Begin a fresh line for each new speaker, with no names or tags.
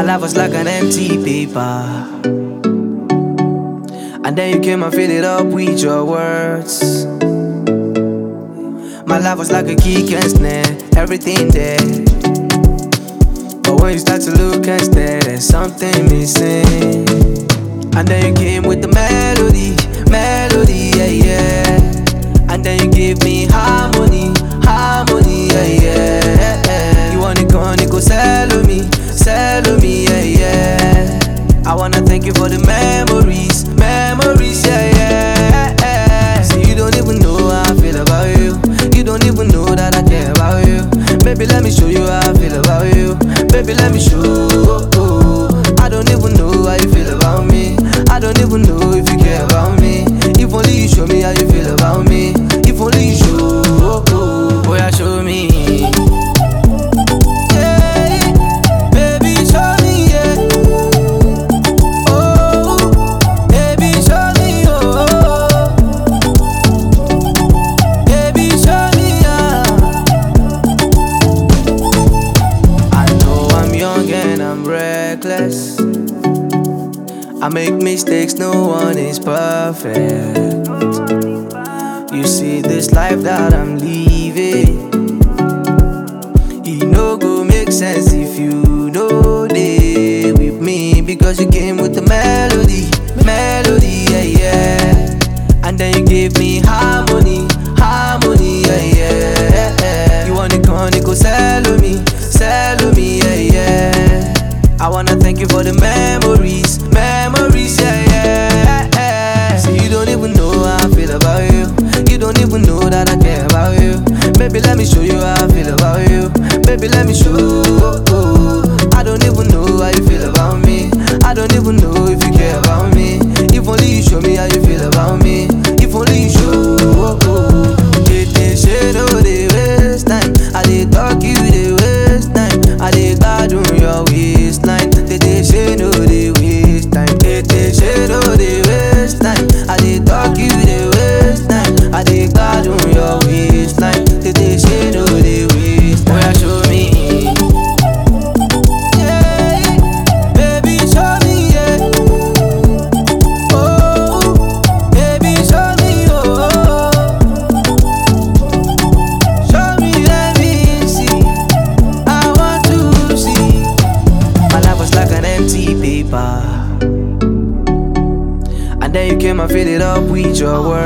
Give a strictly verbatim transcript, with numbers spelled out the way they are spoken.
life was like an empty paper, and then you came and filled it up with your words. My life was like a kick and snare, everything there. But when you start to look and stare, there's something missing. And then you came with the melody, melody, yeah, yeah. And then you gave me harmony, harmony, yeah, yeah. You wanna go on, you go sell me, sell me, yeah, yeah. I wanna thank you for the memories, memories, yeah, yeah. See, you don't even know how I feel about you. You don't even know that I care about you. Baby, let me show you how I feel about you. Baby, let me show. I don't even know how you feel about me. I don't even know if you care about me. If only you show me how you feel about me. If only you show. Boy, yeah, show me. I make mistakes, no one is perfect. You see this life that I'm living, it no go make sense if you know they with me. Because you came with the melody, melody, yeah, yeah. And then you gave me harmony, harmony, yeah, yeah. You wanna come, you go sell me, sell me, yeah, yeah. I wanna thank you for the memories, memories, yeah, yeah, yeah. See, you don't even know how I feel about you. You don't even know that I care about you. Baby, let me show you how I feel about you. Baby, let me show. I don't even know how you feel about me. I don't even know if you care about me. If only you show me how you feel about me. If only you show. They say no, they waste time. I did talk you, they waste time. I did God on your waistline. They they say no, they waste time. They they say no, they waste time. I did talk you, they waste time. I did God on your waistline. They they say no, they waste time. Boy, show me. And then you came and filled it up with your words.